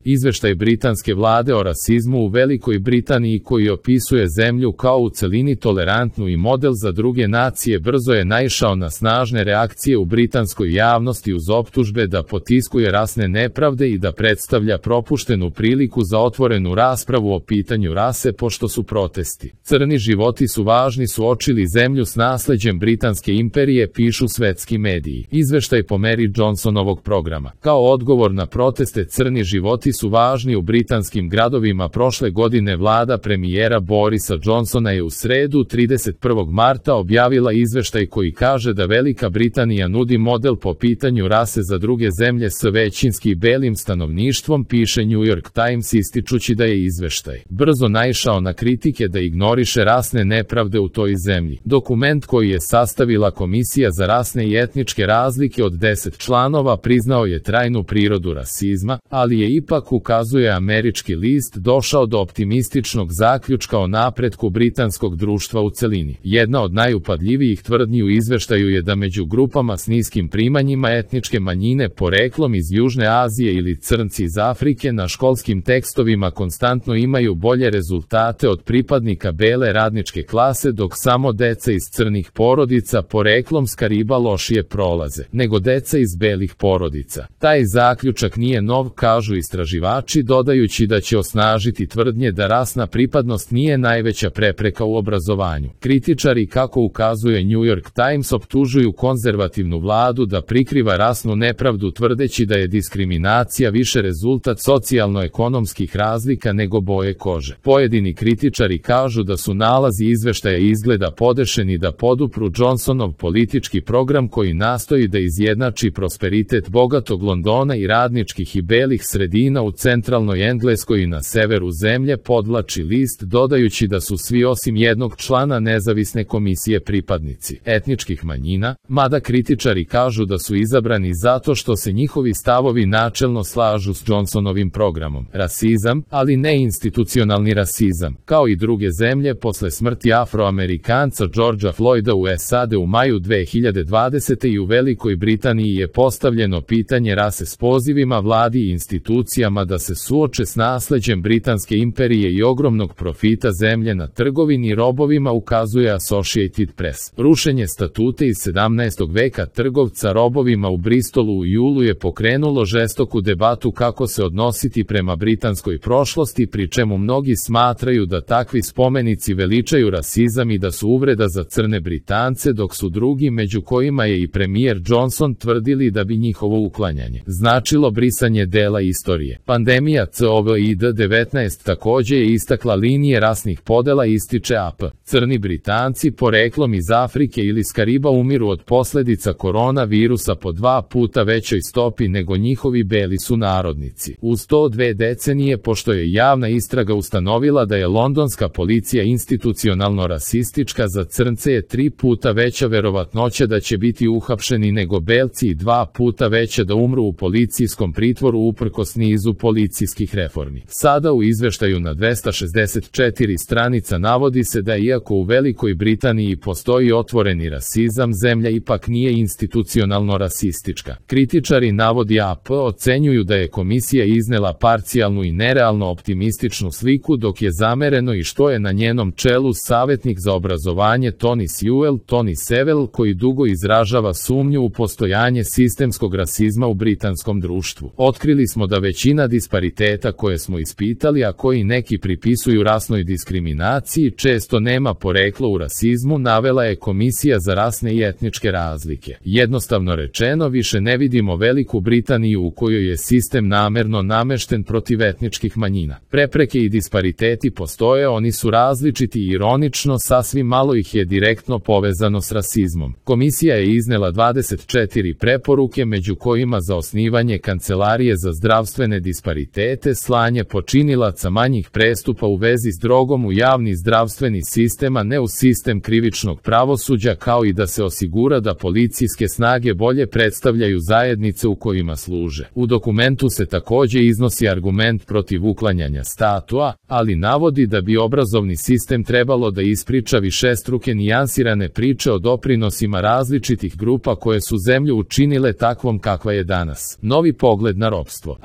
Izveštaj britanske vlade o rasizmu u Velikoj Britaniji koji opisuje zemlju kao u celini tolerantnu i model za druge nacije brzo je naišao na snažne reakcije u britanskoj javnosti uz optužbe da potiskuje rasne nepravde i da predstavlja propuštenu priliku za otvorenu raspravu o pitanju rase pošto su protesti. Crni životi su važni suočili zemlju s nasleđem britanske imperije, pišu svetski mediji. Izveštaj po meri Johnsonovog programa. Kao odgovor na proteste crni životi su važni u britanskim gradovima prošle godine vlada premijera Borisa Johnsona je u sredu 31. marta objavila izveštaj koji kaže da Velika Britanija nudi model po pitanju rase za druge zemlje s većinski belim stanovništvom, piše New York Times ističući da je izveštaj brzo naišao na kritike da ignoriše rasne nepravde u toj zemlji. Dokument koji je sastavila Komisija za rasne i etničke razlike od 10 članova priznao je trajnu prirodu rasizma, ali je ipak, ukazuje američki list, došao do optimističnog zaključka o napretku britanskog društva u celini. Jedna od najupadljivijih tvrdnji u izveštaju je da među grupama s niskim primanjima etničke manjine poreklom iz Južne Azije ili crnci iz Afrike na školskim tekstovima konstantno imaju bolje rezultate od pripadnika bele radničke klase, dok samo deca iz crnih porodica poreklom s Kariba lošije prolaze nego deca iz belih porodica. Taj zaključak nije nov, kažu istraživači, dodajući da će osnažiti tvrdnje da rasna pripadnost nije najveća prepreka u obrazovanju. Kritičari, kako ukazuje New York Times, optužuju konzervativnu vladu da prikriva rasnu nepravdu tvrdeći da je diskriminacija više rezultat socijalno-ekonomskih razlika nego boje kože. Pojedini kritičari kažu da su nalazi izveštaja izgleda podešeni da podupru Johnsonov politički program koji nastoji da izjednači prosperitet bogatog Londona i radničkih i belih sredina u centralnoj Engleskoj i na severu zemlje, podvlači list, dodajući da su svi osim jednog člana nezavisne komisije pripadnici etničkih manjina, mada kritičari kažu da su izabrani zato što se njihovi stavovi načelno slažu s Johnsonovim programom. Rasizam, ali ne institucionalni rasizam, kao i druge zemlje posle smrti Afroamerikanca Georgea Floyda u SAD u maju 2020. i u Velikoj Britaniji je postavljeno pitanje rase s pozivima vladi i institucijama da se suoče s nasleđem britanske imperije i ogromnog profita zemlje na trgovini robovima, ukazuje Associated Press. Rušenje statute iz 17. veka trgovca robovima u Bristolu u julu je pokrenulo žestoku debatu kako se odnositi prema britanskoj prošlosti, pri čemu mnogi smatraju da takvi spomenici veličaju rasizam i da su uvreda za crne Britance, dok su drugi, među kojima je i premijer Johnson, tvrdili da bi njihovo uklanjanje značilo brisanje dela istorije. Pandemija COVID-19 takođe je istakla linije rasnih podela, ističe AP. Crni Britanci poreklom iz Afrike ili s Kariba umiru od posledica koronavirusa po 2 puta većoj stopi nego njihovi beli sunarodnici. U 102 decenije, pošto je javna istraga ustanovila da je londonska policija institucionalno rasistička, za crnce je 3 puta veća verovatnoća da će biti uhapšeni nego belci i 2 puta veća da umru u policijskom pritvoru uprkos nizu policijskih reformi. Sada u izveštaju na 264 stranica navodi se da iako u Velikoj Britaniji postoji otvoreni rasizam, zemlja ipak nije institucionalno rasistička. Kritičari, navodi AP, ocenjuju da je komisija iznela parcijalnu i nerealno optimističnu sliku, dok je zamereno i što je na njenom čelu savjetnik za obrazovanje Tony Sewell, koji dugo izražava sumnju u postojanje sistemskog rasizma u britanskom društvu. Otkrili smo da većina dispariteta koje smo ispitali, a koji neki pripisuju rasnoj diskriminaciji, često nema poreklo u rasizmu, navela je Komisija za rasne i etničke razlike. Jednostavno rečeno, više ne vidimo Veliku Britaniju u kojoj je sistem namerno namešten protiv etničkih manjina. Prepreke i dispariteti postoje, oni su različiti i ironično, sasvim malo ih je direktno povezano s rasizmom. Komisija je iznela 24 preporuke, među kojima za osnivanje kancelarije za zdravstvene disparitete, slanje počinilaca manjih prestupa u vezi s drogom u javni zdravstveni sistem, a ne u sistem krivičnog pravosuđa, kao i da se osigura da policijske snage bolje predstavljaju zajednice u kojima služe. U dokumentu se takođe iznosi argument protiv uklanjanja statua, ali navodi da bi obrazovni sistem trebalo da ispriča višestruke nijansirane priče o doprinosima različitih grupa koje su zemlju učinile takvom kakva je danas. Novi pogled na ropstvo. Aktivisti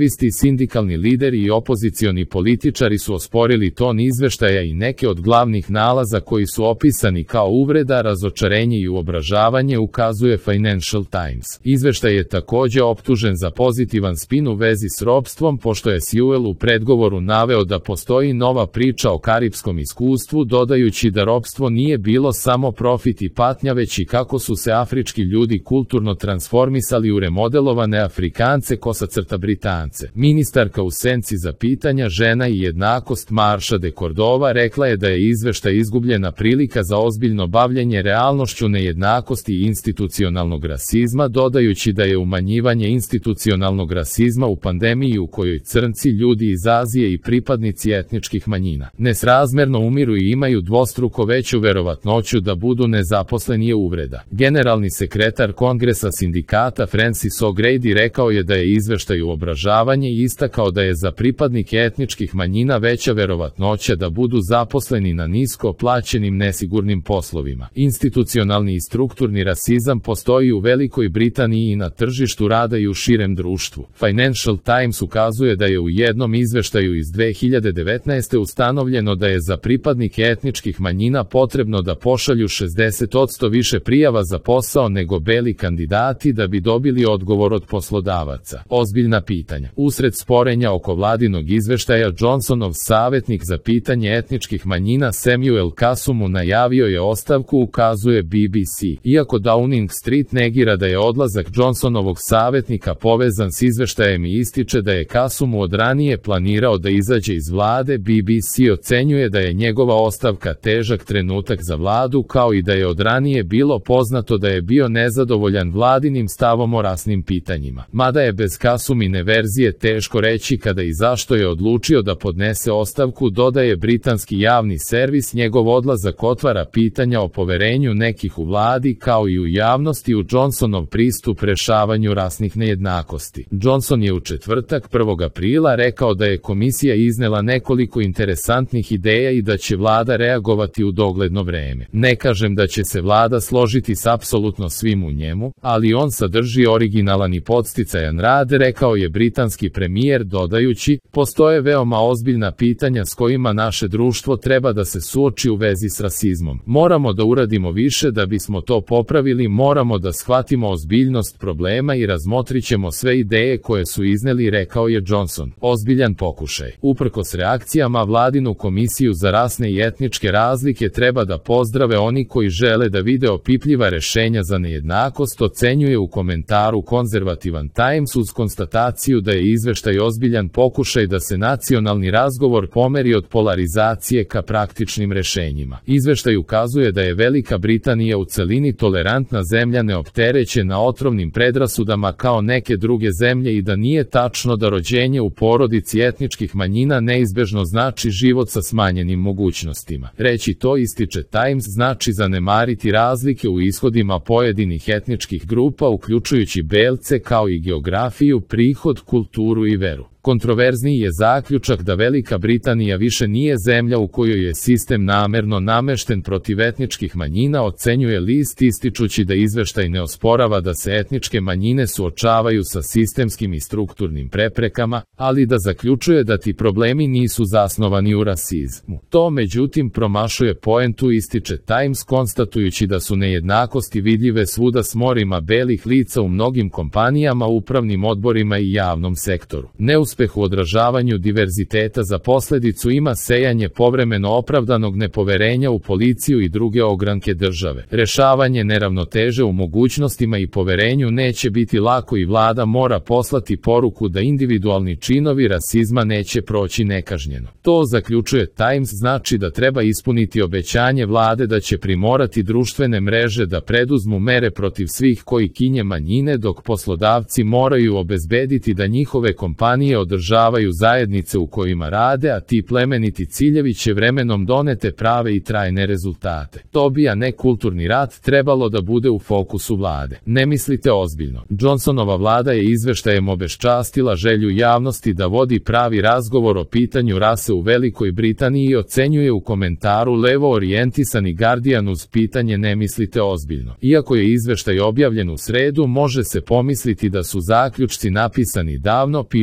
Aktivisti, sindikalni lideri i opozicioni političari su osporili ton izveštaja i neke od glavnih nalaza koji su opisani kao uvreda, razočarenje i uobražavanje, ukazuje Financial Times. Izveštaj je takođe optužen za pozitivan spin u vezi s ropstvom, pošto je Sewell u predgovoru naveo da postoji nova priča o karipskom iskustvu, dodajući da ropstvo nije bilo samo profit i patnja, već i kako su se afrički ljudi kulturno transformisali u remodelovane Afrikance, Britance. Ministarka u senci za pitanja žena i jednakost Marsha de Cordova rekla je da je izveštaj izgubljena prilika za ozbiljno bavljenje realnošću nejednakosti i institucionalnog rasizma, dodajući da je umanjivanje institucionalnog rasizma u pandemiji u kojoj crnci, ljudi iz Azije i pripadnici etničkih manjina nesrazmerno umiru i imaju dvostruko veću verovatnoću da budu nezaposleni je uvreda. Generalni sekretar Kongresa sindikata Francis O'Grady rekao je da je izveštaj uobražavanje i istakao da je za pripadnike etničkih manjina veća verovatnoća da budu zaposleni na nisko plaćenim nesigurnim poslovima. Institucionalni i strukturni rasizam postoji u Velikoj Britaniji i na tržištu rada i u širem društvu. Financial Times ukazuje da je u jednom izveštaju iz 2019. ustanovljeno da je za pripadnike etničkih manjina potrebno da pošalju 60% više prijava za posao nego beli kandidati da bi dobili odgovor od poslodavaca. Ozbiljna pitanja. Usred sporenja oko vladinog izveštaja, Johnsonov savjetnik za pitanje etničkih manjina Samuel Kasumu najavio je ostavku, ukazuje BBC. Iako Downing Street negira da je odlazak Johnsonovog savjetnika povezan s izveštajem i ističe da je Kasumu od ranije planirao da izađe iz vlade, BBC ocenjuje da je njegova ostavka težak trenutak za vladu, kao i da je od ranije bilo poznato da je bio nezadovoljan vladinim stavom o rasnim pitanjima. Mada je bez Kasumine verzije teško reći kada i zašto je odlučio da podnese ostavku, dodaje britanski javni servis, njegov odlazak otvara pitanja o poverenju nekih u vladi kao i u javnosti u Johnsonov pristup rešavanju rasnih nejednakosti. Johnson je u četvrtak 1. aprila rekao da je komisija iznela nekoliko interesantnih ideja i da će vlada reagovati u dogledno vreme. Ne kažem da će se vlada složiti s apsolutno svim u njemu, ali on sadrži originalan i podsticajan rad, rekao je britanski premijer, dodajući, postoje veoma ozbiljna pitanja s kojima naše društvo treba da se suoči u vezi s rasizmom. Moramo da uradimo više da bismo to popravili, moramo da shvatimo ozbiljnost problema i razmotrićemo sve ideje koje su izneli, rekao je Johnson. Ozbiljan pokušaj. Uprkos reakcijama, vladinu komisiju za rasne i etničke razlike treba da pozdrave oni koji žele da vide opipljiva rešenja za nejednakost, ocenjuje u komentaru konzervativan Times uz konstataciju da je izveštaj ozbiljan pokušaj da se nacionalni razgovor pomeri od polarizacije ka praktičnim rešenjima. Izveštaj ukazuje da je Velika Britanija u celini tolerantna zemlja neopterećena otrovnim predrasudama kao neke druge zemlje i da nije tačno da rođenje u porodici etničkih manjina neizbežno znači život sa smanjenim mogućnostima. Reći to, ističe Times, znači zanemariti razlike u ishodima pojedinih etničkih grupa, uključujući belce, kao i geografiju, prihod, kulturu i veru. Kontroverzniji je zaključak da Velika Britanija više nije zemlja u kojoj je sistem namerno namešten protiv etničkih manjina, ocenjuje list, ističući da izveštaj ne osporava da se etničke manjine suočavaju sa sistemskim i strukturnim preprekama, ali da zaključuje da ti problemi nisu zasnovani u rasizmu. To međutim promašuje poentu, ističe Times, konstatujući da su nejednakosti vidljive svuda s morima belih lica u mnogim kompanijama, upravnim odborima i javnom sektoru. Neuspeh u odražavanju diverziteta za posledicu ima sejanje povremeno opravdanog nepoverenja u policiju i druge ogranke države. Rešavanje neravnoteže u mogućnostima i poverenju neće biti lako i vlada mora poslati poruku da individualni činovi rasizma neće proći nekažnjeno. To, zaključuje Times, znači da treba ispuniti obećanje vlade da će primorati društvene mreže da preduzmu mere protiv svih koji kinje manjine, dok poslodavci moraju obezbediti da njihove kompanije održavaju zajednice u kojima rade, a ti plemeniti ciljevi će vremenom donete prave i trajne rezultate. To bi, a ne kulturni rat, trebalo da bude u fokusu vlade. Ne mislite ozbiljno. Johnsonova vlada je izveštajem obeščastila želju javnosti da vodi pravi razgovor o pitanju rase u Velikoj Britaniji, ocenjuje u komentaru levo orijentisani Guardian uz pitanje ne mislite ozbiljno. Iako je izveštaj objavljen u sredu, može se pomisliti da su zaključci napisani davno, piše Guardian,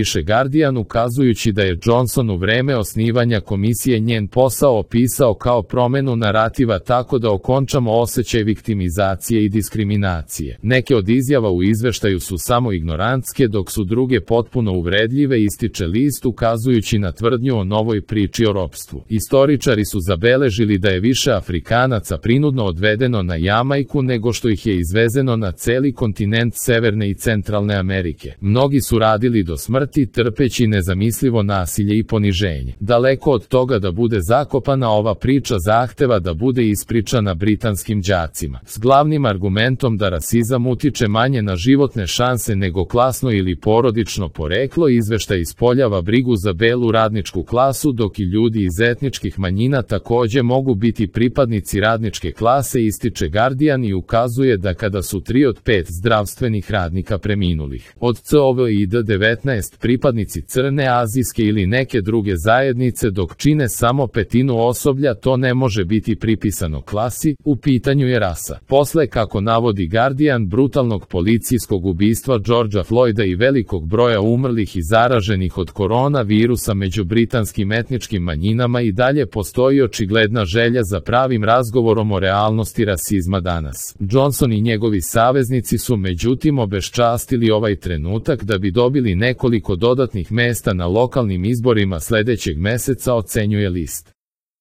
Guardian ukazujući da je Johnson u vreme osnivanja komisije njen posao opisao kao promenu narativa tako da okončamo osjećaj viktimizacije i diskriminacije. Neke od izjava u izveštaju su samo ignorantske, dok su druge potpuno uvredljive, ističe list ukazujući na tvrdnju o novoj priči o ropstvu. Istoričari su zabeležili da je više Afrikanaca prinudno odvedeno na Jamajku nego što ih je izvezeno na celi kontinent Severne i Centralne Amerike. Mnogi su radili do smrti, trpeći nezamislivo nasilje i poniženje. Daleko od toga da bude zakopana, ova priča zahteva da bude ispričana britanskim đacima, s glavnim argumentom da rasizam utiče manje na životne šanse nego klasno ili porodično poreklo. Izveštaj ispoljava brigu za belu radničku klasu, dok i ljudi iz etničkih manjina takođe mogu biti pripadnici radničke klase, ističe Guardian i ukazuje da kada su 3 od 5 zdravstvenih radnika preminulih od COVID-19 pripadnici crne, azijske ili neke druge zajednice, dok čine samo 1/5 osoblja, to ne može biti pripisano klasi, u pitanju je rasa. Posle, kako navodi Guardian, brutalnog policijskog ubistva Georgea Floyda i velikog broja umrlih i zaraženih od koronavirusa među britanskim etničkim manjinama, i dalje postoji očigledna želja za pravim razgovorom o realnosti rasizma danas. Johnson i njegovi saveznici su međutim obeščastili ovaj trenutak da bi dobili nekoliko dodatnih mesta na lokalnim izborima sledećeg meseca, ocenjuje list.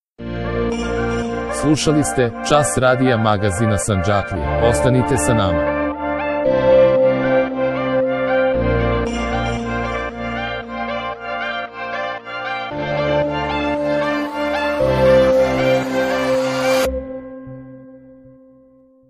Slušali ste Čas radija magazina Sandžaklije. Ostanite sa nama.